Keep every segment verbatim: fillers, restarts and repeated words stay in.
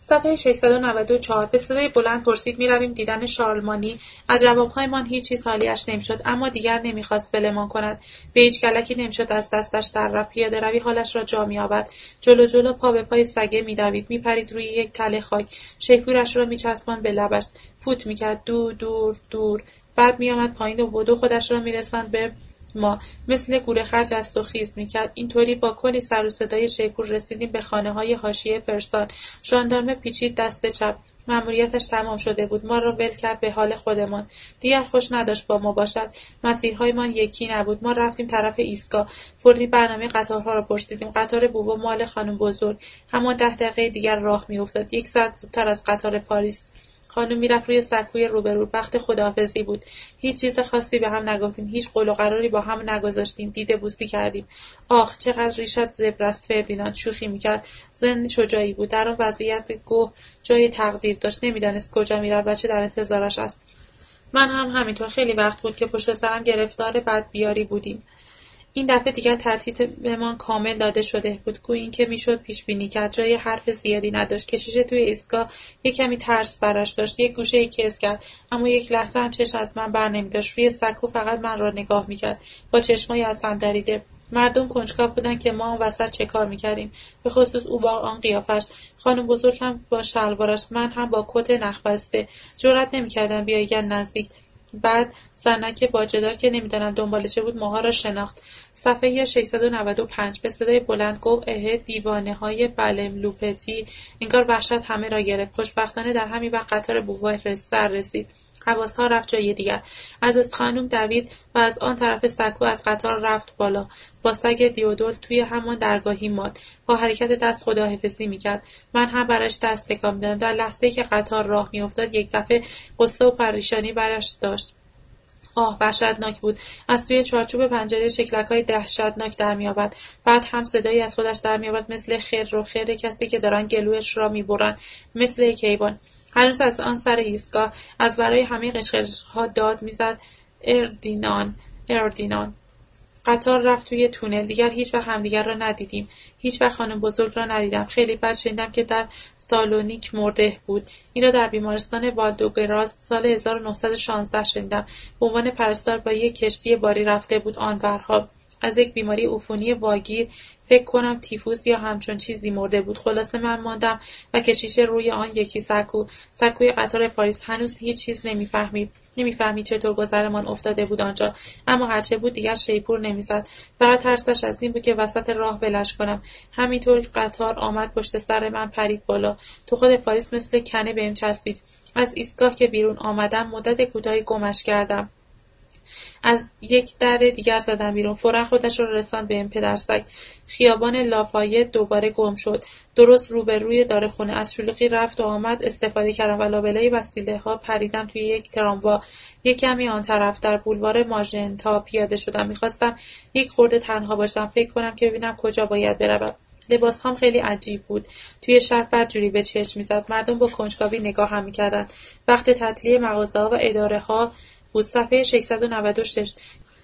صفحه ششصد و نود و چهار. به صدای بلند پرسید: می‌رویم دیدن شارلمانی؟ از جوابهایمان هیچ چیز حالیش نمی‌شد، اما دیگر نمی‌خواست ولمان کند. به هیچ کلکی نمی‌شد از دستش در رفت. پیاده‌روی حالش را جا می‌آورد. جلو جلو پا به پای سگه می‌دوید، می‌پرید روی یک تله خاک، شیپورش را می‌چسباند به لبش، فوت می‌کرد دور دور دور. بعد می‌آمد پایین و بدو خودش را می‌رساند به ما، مثل گورخر جست و خیز می‌کرد. اینطوری با کلی سر و صدای شیپور رسیدیم به خانه‌های حاشیه پرسان. ژاندارمه پیچید دست چپ. مأموریتش تمام شده بود. ما را ول کرد به حال خودمان. دیگر خوش نداشت با ما باشد. مسیرهایمان یکی نبود. ما رفتیم طرف ایستگاه. فوری برنامه قطارها را پرسیدیم. قطار بوبا مال خانم بزرگ. همان ده دقیقه دیگر راه می‌افتاد. یک ساعت زودتر از قطار پاریس. خانم میرفت روی سکوی روبرو. وقت خداحافظی بود. هیچ چیز خاصی به هم نگفتیم. هیچ قول و قراری با هم نگذاشتیم. دیده بوسی کردیم. آخ، چقدر ریشت زبر است فردیناند. شوخی میکرد. زن شجاعی بود. در آن وضعیت گوه جای تقدیر داشت. نمیدانست کجا میرود و چه در انتظارش است. من هم همینطور. خیلی وقت بود که پشت سرم گرفتار بدبیاری بودیم. این دفعه دیگر ترتیبمان کامل داده شده بود. گویی اینکه میشد پیش بینی کرد. جای حرف زیادی نداشت. کشیش توی ایستگاه یک کمی ترس برش داشت. یک گوشه کز کرد، اما یک لحظه هم چشم از من بر نمی‌داشت. روی سکو فقط من را نگاه میکرد با چشمای از هم دریده. مردم کنجکاو بودند که ما آن وسط چه کار میکردیم، به خصوص او با آن قیافش. خانم بزرگ هم با شلوارش، من هم با کت نخبسته. جرئت نمیکردم بیایند نزدیک. بعد زنک باجه‌دار که نمیدانم دنبال چه بود ماها را شناخت. صفحه ششصد و نود و پنج. به صدای بلند گفت: اه، دیوانه‌های بلملوپتی. انگار وحشت همه را گرفت. خوشبختانه در همین وقت قطار بوبا سر رسید. حواس‌ها رفت جای دیگر. از خانم دوید و از آن طرف سکو از قطار رفت بالا. با سگ دیودول توی همان درگاهی ماند. با حرکت دست خداحافظی میکرد. من هم برش دست تکان میدادم. در لحظه‌ای که قطار راه میافتاد یک دفعه غصه و پریشانی برش داشت. آه، وحشتناک بود. از توی چارچوب پنجره شکلک‌های دهشتناک در می‌آورد. بعد هم صدایی از خودش در می‌آورد، مثل خر و خر کسی که دارن گلویش را می‌برند، مثل یک حیوان. هنوز از آن سر ایستگاه از برای همه قشقشها داد می‌زد: اردینان، اردینان. قطار رفت توی تونل. دیگر هیچ وقت همدیگر را ندیدیم. هیچ وقت خانم بزرگ را ندیدم. خیلی بعد شنیدم که در سالونیک مرده بود. این را در بیمارستان والدوگراس سال هزار و نهصد و شانزده شنیدم. به عنوان پرستار با یک کشتی باری رفته بود آنورها. از یک بیماری عفونی واگیر، فکر کنم تیفوس یا همچون چیزی مرده بود. خلاصه من ماندم و کشیش روی آن یکی سکو، سکوی قطار پاریس. هنوز هیچ چیز نمیفهمی نمیفهمی چطور گذرمان افتاده بود آنجا، اما هرچه بود دیگر شیپور نمیزد. فقط ترسش از این بود که وسط راه ولش کنم. همینطور قطار آمد پشت سر من، پرید بالا. تو خود پاریس مثل کنه بهم چسبید. از ایستگاه که بیرون آمدم مدت کوتاهی گمش کردم. از یک در دیگر زدم بیرون. فورا خودش را رساند به این پدرسگ. خیابان لافایت دوباره گم شد. درست روبروی دارخونه. از شلوغی رفت و آمد استفاده کردم و لابلای وسیله‌ها پریدم توی یک تراموا. یک کمی آن طرف در بولوار ماژنتا پیاده شدم. می‌خواستم یک خورده تنها باشم، فکر کنم که ببینم کجا باید بروم. لباسهام خیلی عجیب بود. توی شهر بدجوری به چشم می‌زد. مردم با کنجکاوی نگاهم می‌کردند. وقت تعطیلی مغازه‌ها و اداره‌ها بود. صفحه ششصد و نود و شش.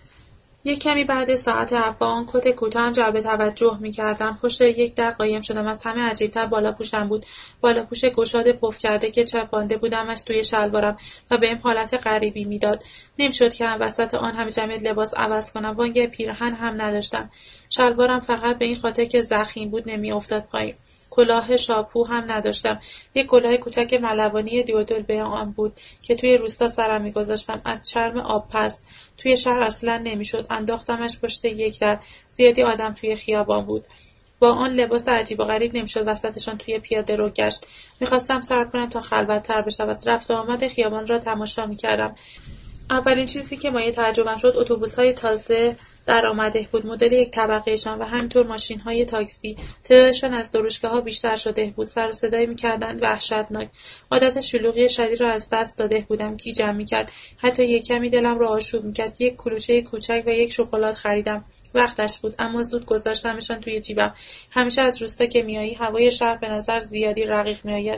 یک کمی بعد ساعت هفت با آن کت کوتاهم جلب توجه می‌کردم. پشت یک در قایم شدم. از همه عجیب‌تر بالاپوشم بود. بالاپوش گشاد پف کرده که چپانده بودمش توی شلوارم و بهم حالت غریبی میداد. نمی‌شد که هم وسط آن همه جمعیت لباس عوض کنم. وانگ پیرهن هم نداشتم. شلوارم فقط به این خاطر که ضخیم بود نمی‌افتاد پایین. کلاه شاپو هم نداشتم. یک کلاه کوچک ملوانی دیودول به آن بود که توی روستا سرم می‌گذاشتم، از چرم آبپز. توی شهر اصلا نمی‌شد. انداختمش پشت یک در. زیادی آدم توی خیابان بود. با آن لباس عجیب و غریب نمی‌شد وسطشان توی پیاده رو گشت. می‌خواستم صبر کنم تا خلوت‌تر بشود. رفت و آمد خیابان را تماشا می‌کردم. اولین چیزی که مایه تعجبم شد اتوبوس‌های تازه در آمده بود، مدل یک طبقه‌شان و همینطور ماشین‌های تاکسی. تعدادشان از دروشکه‌ها بیشتر شده بود. سر و صدایی می‌کردند وحشتناک. عادت شلوغی شدید را از دست داده بودم. گیجم می‌کرد. حتی یک کمی دلم را آشوب می‌کرد. یک کلوچه کوچک و یک شکلات خریدم. وقتش بود، اما زود گذاشتمشان توی جیبم. همیشه از روستا که میایی هوای شهر به نظر زیادی رقیق میآید.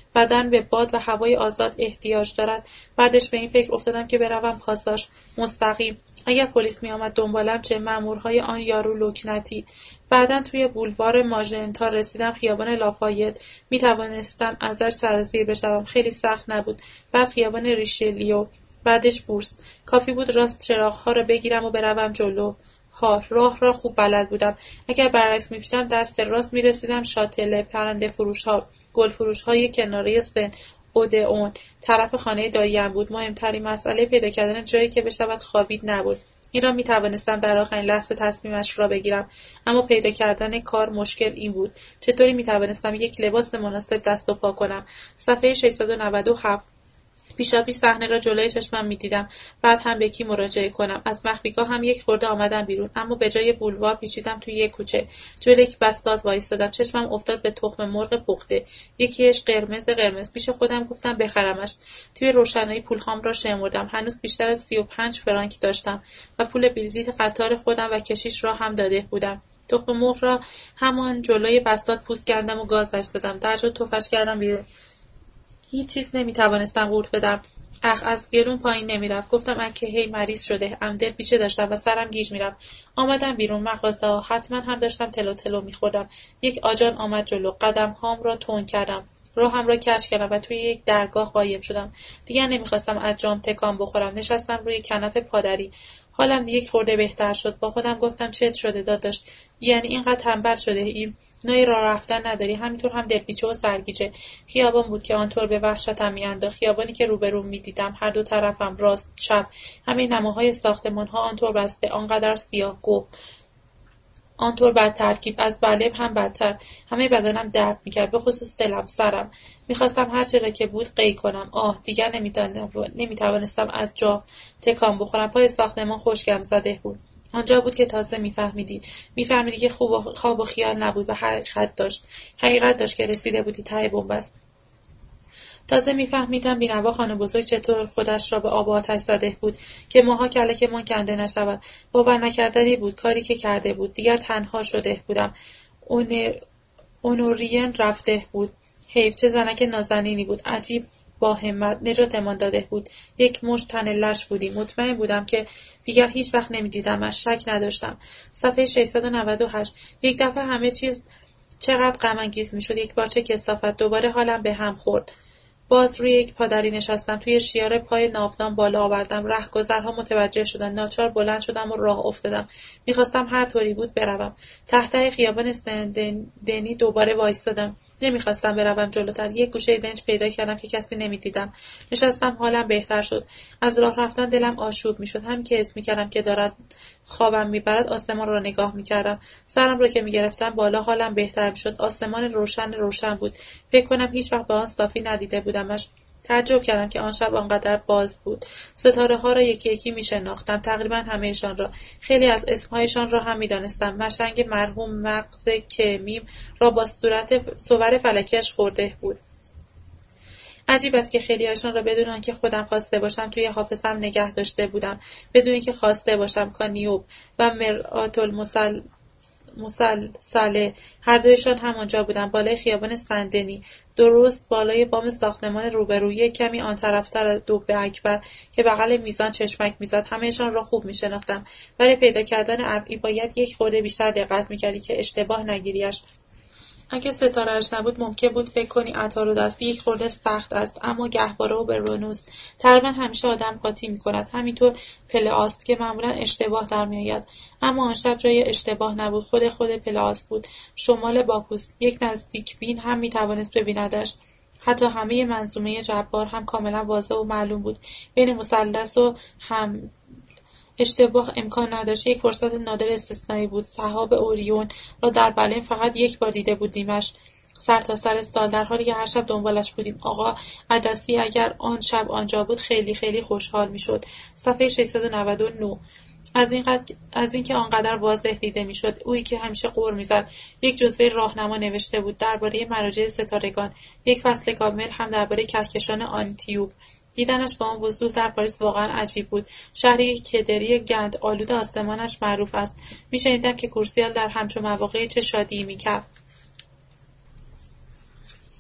بدن به باد و هوای آزاد احتیاج دارد. بعدش به این فکر افتادم که بروم پاساژ مستقیم. اگر پلیس می آمد دنبالم چه؟ مامورهای آن یارو لکنتی. بعداً توی بولوار ماژنتا رسیدم. خیابان لافایت. می توانستم ازش سرازیر بشوم. خیلی سخت نبود. بعد خیابان ریشلیو. بعدش بورس. کافی بود راست چراغ‌ها را بگیرم و بروم جلو. ها راه را خوب بلد بودم. اگر برعکس می‌پیچیدم دست راست می‌رسیدم شاتل، پرنده فروش‌ها، گل فروش‌های کناره سن اودئون. طرف خانه دایی‌ام بود. مهمترین مسئله پیدا کردن جایی که بشود خوابید نبود. این را می‌توانستم در آخرین لحظه تصمیمش را بگیرم، اما پیدا کردن کار مشکل این بود. چطوری می‌توانستم یک لباس مناسب دست و پا کنم؟ صفحه ششصد و نود و هفت. پیشاپیش صحنه را جلوی چشمم می‌دیدم. بعد هم به کی مراجعه کنم؟ از مخفیگاه هم یک خورده آمدم بیرون، اما به جای بولوار پیچیدم توی یک کوچه. جلوی یک بساط وایستادم. چشمم افتاد به تخم مرغ پخته. یکیش قرمز قرمز. پیش خودم گفتم بخرمش. توی روشنایی پولهام را شمردم. هنوز بیشتر از سی و پنج فرانک داشتم و پول بلیط قطار خودم و کشیش را هم داده بودم. تخم مرغ را همان جلوی بساط پوست کردم و گازش دادم. در جا توفش کردم بیرون. هیچ چیز نمی‌توانستم قورت بدم. اخ از گلوم پایین نمی‌رفت. گفتم اگه هی مریض شده ام، دل پیچه داشتم و سرم گیج می‌رفت. آمدم بیرون مغازه‌ها. حتما هم داشتم تلو تلو می‌خوردم. یک آجان آمد جلو. قدم‌هام را تند کردم. راهم را کج کردم و توی یک درگاه قایم شدم. دیگر نمی‌خواستم از جام تکان بخورم. نشستم روی کناپ پادری. حالم یک خورده بهتر شد. با خودم گفتم چت شده داداش؟ یعنی اینقدر تنبل شده ایم؟ نوعی راه رفتن نداری؟ همینطور هم دلپیچه و سرگیجه. خیابان بود که آنطور به وحشتم میانداخت. خیابانی که روبروم میدیدم، هر دو طرفم، راست چپ، همه نماهای ساختمان‌ها آنطور بسته، آنقدر سیاه‌گو، آنطور بد ترکیب، از بله هم بدتر. همه بدنم درد میکرد، به خصوص دلم، سرم. میخواستم هر چه را که بود قی کنم. آه دیگر نمیتوانستم از جا تکان بخورم. پای ساختمان خشکم زده بود. آنجا بود که تازه میفهمیدی میفهمیدی که خوب و خواب و خیال نبود و حقیقت داشت. حقیقت داشت که رسیده بودی ته بن‌بست. تازه میفهمیدم بینوا خانه بزرگ چطور خودش را به آب و آتش زده بود که ماها کلکمان کنده نشود. باور نکردنی بود کاری که کرده بود. دیگر تنها شده بودم. اونر... اونورین رفته بود. حیف، چه زنک نازنینی بود. عجیب با همت نجاتمان داده بود. یک مشت تن لش بودیم. مطمئن بودم که دیگر هیچ وقت نمیدیدمش. شک نداشتم. صفحه ششصد و نود و هشت. یک دفعه همه چیز چقدر غم انگیز میشد. یک بار چه کثافت. دوباره حالم به هم خورد. باز روی یک پادری نشستم. توی شیاره پای ناودان بالا آوردم. رهگذرها متوجه شدند. ناچار بلند شدم و راه افتادم. میخواستم هر طوری بود بروم. تحت خیابان سن-دنی دوباره وایستادم. نمیخواستم بروم جلوتر. یک گوشه دنج پیدا کردم که کسی نمیدیدم. نشستم. حالم بهتر شد. از راه رفتن دلم آشوب میشد. هم که حس میکردم که دارد خوابم میبرد آسمان را نگاه میکردم. سرم را که میگرفتم بالا حالم بهتر میشد. آسمان روشن روشن بود. فکر کنم هیچ وقت به آن صافی ندیده بودمش. تعجب کردم که آن شب آنقدر باز بود. ستاره ها را یکی یکی می شناختم. تقریبا همهشان را. خیلی از اسمهایشان را هم می دانستم. مشنگ مرحوم مغز کمیم را با صورت صور فلکیش خورده بود. عجیب است که خیلی هاشان را بدون آنکه خودم خواسته باشم توی حافظه‌ام نگه داشته بودم. بدون اینکه خواسته باشم. کانیوب و مرآت المسل مسلسله هر دویشان همانجا بودند. بالای خیابان سندنی، درست بالای بام ساختمان روبرویی، کمی آن طرفتر دوب اکبر که بغل میزان چشمک میزد. همهشان را خوب میشناختم. برای پیدا کردن ابری باید یک خورده بیشتر دقت میکردی که اشتباه نگیریش. اگه ستاره‌اش نبود ممکن بود فکر کنی عطار و دستی یک خورده سخت است، اما گهواره و برونوست. تقریبا همیشه آدم قاطی می‌کند. همینطور پلئاست که معمولا اشتباه در می‌آید. اما آن شب جای اشتباه نبود. خود خود پلئاست بود. شمال باکوس. یک نزدیک بین هم می‌توانست ببیندش. حتی همه منظومه جبار هم کاملا واضح و معلوم بود. بین مثلث و هم اشتباه امکان نداشت. یک فرصت نادر استثنایی بود. سحاب اوریون را در برلین فقط یک بار دیده بودیمش. سر تا سر سال، در حالی که هر شب دنبالش بودیم. آقا عدسی اگر آن شب آنجا بود خیلی خیلی خوشحال میشد. صفحه ششصد و نود و نه. از این قد... از اینکه آنقدر واضح دیده میشد. اویی که همیشه غر میزد. یک جزوه راهنما نوشته بود درباره مراجع ستارگان. یک فصل کامل هم درباره کهکشان آنتیوب. دیدنش با آن وضوح در پاریس واقعا عجیب بود. شهری که کدری گند آلود آسمانش معروف است. میشنیدم که کورسیال در همچون مواقعی چه شادی میکرد.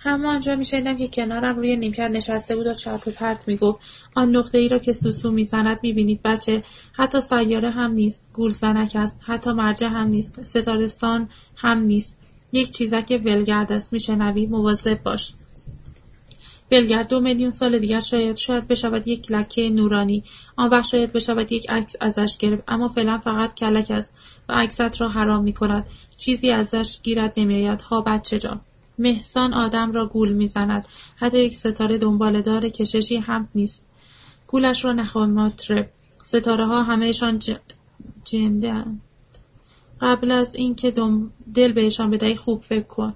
همانجا می‌شنیدم که کنارم روی نیمکت نشسته بود و چرت و پرت می‌گفت. آن نقطه‌ای را که سوسو می‌زند می‌بینید بچه؟ حتی سیاره هم نیست، گولزنک است، حتی مرجع هم نیست، ستارستان هم نیست. یک چیزک ولگرد است. میشنوی؟ مواظب باش. ولگرد دو میلیون سال دیگر شاید شاید بشود یک لکه نورانی. آن وقت شاید بشود یک عکس ازش گرفت، اما فعلا فقط کلک است و عکست را حرام می‌کند. چیزی ازش گیرت نمی‌آید. ها بچه جان. محسان آدم را گول میزند. حتی یک ستاره دنباله‌دار کششی هم نیست. گولش را نخواه مطرب. ستاره ها همهشان ج... جنده اند. قبل از این که دم... دل بهشان بدهی خوب فکر کن.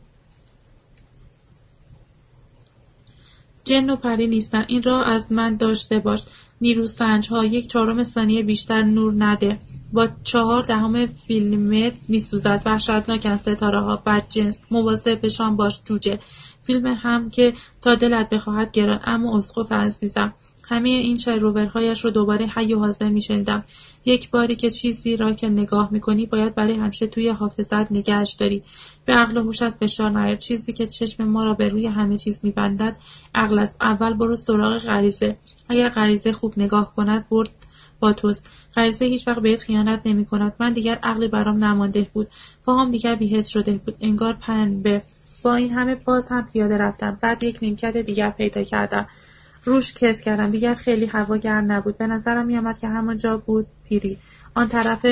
جن و پری نیستن. این را از من داشته باش. نیروسنج ها یک چهارم ثانیه بیشتر نور نده. با چهار دهم فیلمت میسوزد. وحشتناکن ستاره ها. بدجنس. مواظبشان باش جوجه. فیلم هم که تا دلت بخواهد گران. اما اسقف عزیزم. همه این شروورهایش رو دوباره حی و حاضر میشنیدم. یک باری که چیزی را که نگاه میکنی باید برای همیشه توی حافظت نگهش داری. به عقل و هوشت فشار نیار. چیزی که چشم ما را به روی همه چیز میبندد عقل است. اول برو سراغ غریزه. اگر غریزه خوب نگاه کند برد با توست. غریزه هیچ وقت بهت خیانت نمی کند. من دیگر عقلی برام نمانده بود. پاهم دیگر بی‌حس شده بود. انگار پنبه. با این همه باز هم پیاده رفتم. بعد یک نیمکت دیگر پیدا کردم. روش کز کردم. دیگر خیلی هوا گرم نبود. به نظرم می‌آمد که همانجا بود پیری. آن طرف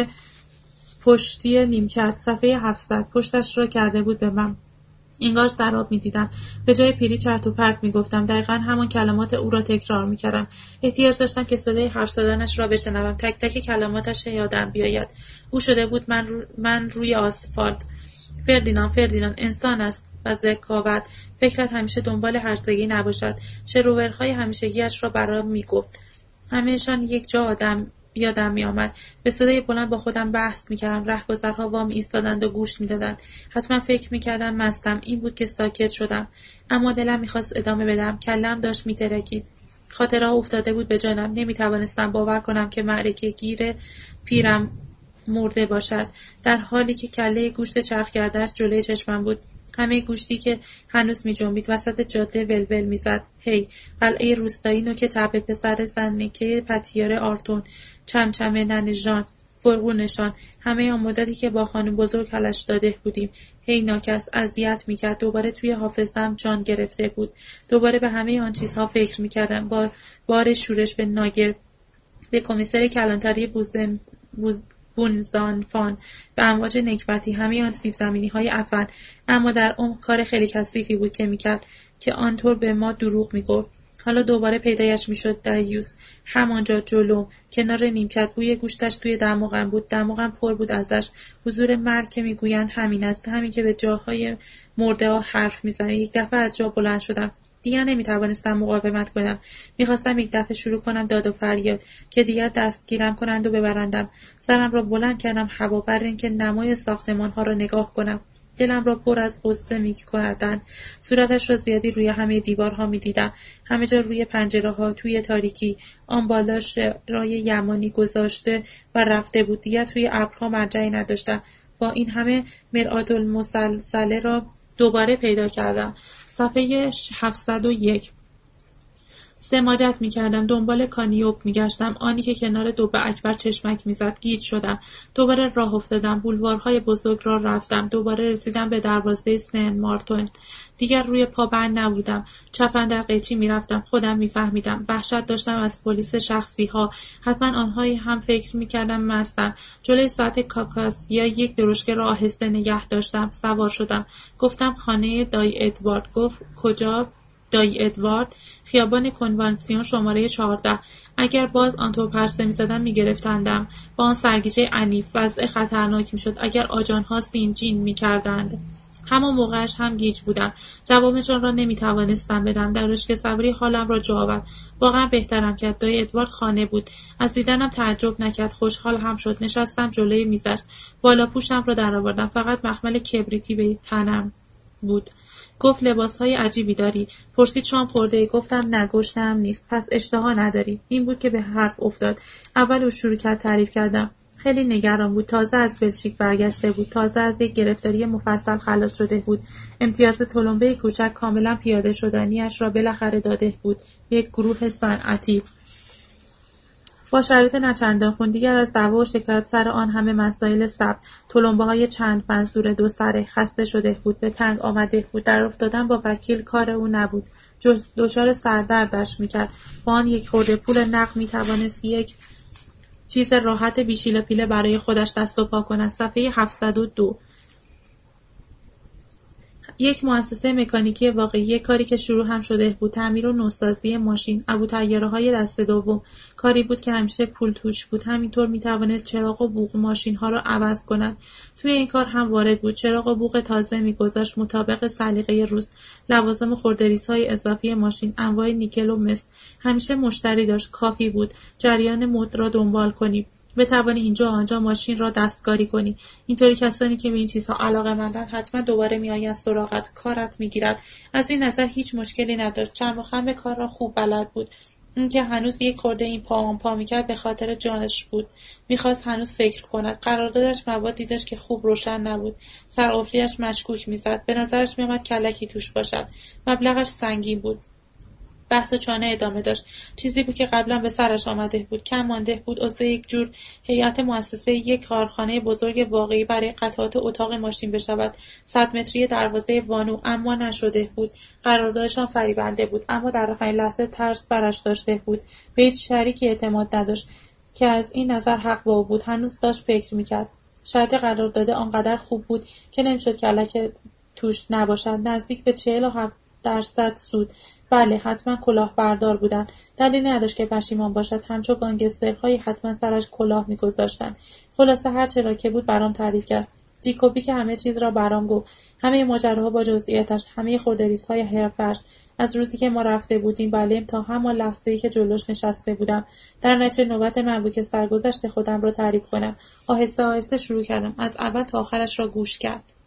پشتی نیمکت. صفحه هفتصد. پشتش را کرده بود به من. انگار سراب می‌دیدم. به جای پیری چرت و پرت می‌گفتم. دقیقاً همان کلمات او را تکرار می‌کردم. احتیاج داشتم که صدای حرف زدنش را بشنوم. تک تک کلماتش یادم بیاید. او شده بود من, رو... من روی آسفالت. فردیناند فردیناند انسان است و ذکاوت. فکرت همیشه دنبال هرزگی نباشد. شروورهای همیشگیش را برام میگفت. همهشان یک جا آدم یادم می آمد. به صدای بلند با خودم بحث می کردم. رهگذرها وام ایستادند و گوش می دادند. حتما فکر می کردم مستم. این بود که ساکت شدم. اما دلم می خواست ادامه بدم. کلم داشت می ترکید. خاطرها افتاده بود به جانم. نمی توانستم باور کنم که معرکه گیر پیرم مرده باشد، در حالی که کله گوشت چرخ گردش جلوی چشمم بود. همه گوشتی که هنوز می جنبید وسط جاده ولول می زد. هی، قلعه روستایی، نوک تپه، پسر زنکه پتیاره آرتون، چمچمه ننه ژان، فرغونشان، همه آن مدتی که با خانم بزرگ حلش داده بودیم. هی ناکس اذیت می کرد. دوباره توی حافظم جان گرفته بود. دوباره به همه آن چیزها فکر می کردم. با بار شورش به ناگر، به کمیسر کلانتری بوزن بوز بونزانفان، به امواج نکبتی، همه آن سیب زمینی های عفن. اما در عمق کار خیلی کثیفی بود که میکرد که آنطور به ما دروغ میگفت. حالا دوباره پیدایش میشد. دیوس همانجا جلو کنار نیمکت. بوی گوشتش توی دماغم بود. دماغم پر بود ازش. حضور مرگ که میگویند همین است. همین که به جاهای مرده ها حرف میزنه. یک دفعه از جا بلند شدم. دیگر نمیتوانستم مقاومت کنم. میخواستم یک دفعه شروع کنم داد و فریاد که دیگر دستگیرم کنند و ببرندم. سرم را بلند کردم هوا بر این که نمای ساختمان ها را نگاه کنم. دلم را پر از غصه می‌کردند. صورتش را زیادی روی همه دیوارها می‌دیدم. همه جا روی پنجره‌ها، توی تاریکی. آن بالاش رای یمانی گذاشته و رفته بود. دیگر توی ابرها مرجعی نداشتم. با این همه مرآت المسلسله را دوباره پیدا کردم. صفحه هفتصد و یک. سماجت می کردم. دنبال کانیوب می گشتم. آنی که کنار دوبه اکبر چشمک می زد. گیج شدم. دوباره راه افتادم. بولوارهای بزرگ را رفتم. دوباره رسیدم به دروازه سن مارتون. دیگر روی پا بند نبودم. چپن در قیچی می رفتم. خودم می فهمیدم. وحشت داشتم از پلیس شخصی ها. حتما آنهایی هم فکر می کردم مستم. جلوی ساعت کاکاسیا یک درشکه را آهسته نگه داشتم. سوار شدم. گفتم خانه دای ادوارد. گفت کجا؟ دای ادوارد؟ خیابان کنوانسیون شماره چهارده. اگر باز آنطور پرسه می زدم می گرفتندم. با آن سرگیجه عنیف وضع خطرناک می شد اگر آجانها سینجین می کردند. همان موقعش هم گیج بودم. جوابشان را نمی توانستم بدم. در رشک صبری حالم را جا آورد. واقعا بهترم کرد. دای ادوارد خانه بود. از دیدنم تعجب نکرد. خوشحال هم شد. نشستم جلوی میزش. بالا پوشم را درآوردم. فقط مخمل کبریتی به تنم بود. گفت لباسهای عجیبی داری. پرسید شام خورده ای؟ گفتم نه، گشتم نیست. پس اشتها نداری. این بود که به حرف افتاد. اول او شروع کرد تعریف کردم. خیلی نگران بود. تازه از بلژیک برگشته بود. تازه از یک گرفتاری مفصل خلاص شده بود. امتیاز تلمبه کوچک کاملا پیاده شدنیش را بالاخره داده بود. یک گروه صنعتی با شرایط نچندان خون دیگر از دعوا و شکایت سر آن همه مسائل ثبت، تلمبه‌های چند منظور دو سره، خسته شده بود، به تنگ آمده بود. در افتادن با وکیل کار او نبود، جز دچار سردردش میکرد. با آن یک خورده پول نقد میتوانست یک چیز راحت بیشیل پیله برای خودش دست و پا کند. صفحه هفتصد و دو. یک مؤسسه مکانیکی واقعی، یک کاری که شروع هم شده بود، تعمیر و نوسازی ماشین، ابوطیاره‌های دست دوم، کاری بود که همیشه پول توش بود. همینطور میتوانست چراغ و بوق ماشین‌ها را عوض کند. توی این کار هم وارد بود. چراغ و بوق تازه می‌گذاشت مطابق سلیقه روز، لوازم خردریزهای اضافی ماشین، انواع نیکل و مس. همیشه مشتری داشت. کافی بود جریان مد را دنبال کنی، بتوانی اینجا و آنجا ماشین را دستکاری کنی. اینطوری کسانی که به این چیزها علاقه‌مندند حتما دوباره میآیند سراغت، کارت میگیرد. از این نظر هیچ مشکلی نداشت. چرم و خم کار را خوب بلد بود. این که هنوز یک خورده این پا آن پا میکرد به خاطر جانش بود. میخواست هنوز فکر کند. قراردادش موادی داشت که خوب روشن نبود. سرقفلیش مشکوک میزد. به نظرش میآمد کلکی توش باشد. مبلغش سنگین بود. بحث و چانه ادامه داشت. چیزی بود که قبلا به سرش آمده بود. کم مانده بود عضو یک جور هیئت مؤسسه یک کارخانه بزرگ واقعی برای قطعات اتاق ماشین بشود. صد متری دروازه وانو، اما نشده بود. قراردادشان فریبنده بود، اما در آخرین لحظه ترس برش داشته بود. به هیچ شریکی اعتماد نداشت که از این نظر حق با او بود. هنوز داشت فکر میکرد. شرط قرارداد آنقدر خوب بود که نمیشد کلک توش نباشد. نزدیک به چهل و هفت درصد سود. بله، حتما کلاهبردار بودن. دلیلی نداشت که پشیمان باشد. همچو گانگسترهایی حتما سرش کلاه میگذاشتند. خلاصه هر چه را که بود برام تعریف کرد. جیکوبی که همه چیز را برام گفت. همه ماجراها با جزئیاتش، همه خردریزهای حرفه‌اش. از روزی که ما رفته بودیم بلیم تا همان لحظه‌ای که جلوش نشسته بودم. در نتیجه نوبت من بود که سرگذشت خودم را تعریف کنم. آهسته آهسته شروع کردم. از اول تا آخرش را گوش کرد.